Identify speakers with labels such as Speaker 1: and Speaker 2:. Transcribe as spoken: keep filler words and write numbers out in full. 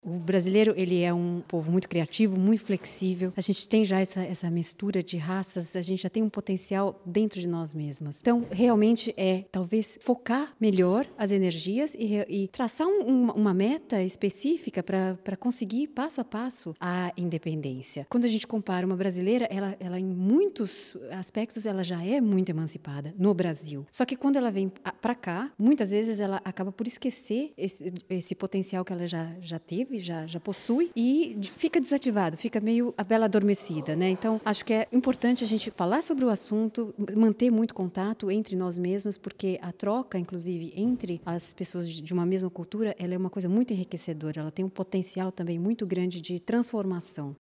Speaker 1: O brasileiro, ele é um povo muito criativo, muito flexível. A gente tem já essa, essa mistura de raças, a gente já tem um potencial dentro de nós mesmas. Então, realmente é, talvez, focar melhor as energias e, e traçar um, uma, uma meta específica para conseguir, passo a passo, a independência. Quando a gente compara uma brasileira, ela, ela em muitos aspectos, ela já é muito emancipada no Brasil. Só que quando ela vem para cá, muitas vezes ela acaba por esquecer esse, esse potencial que ela já, já teve, Já, já possui e fica desativado, fica meio a bela adormecida, né? Então, acho que é importante a gente falar sobre o assunto, manter muito contato entre nós mesmas, porque a troca, inclusive, entre as pessoas de uma mesma cultura, ela é uma coisa muito enriquecedora, ela tem um potencial também muito grande de transformação.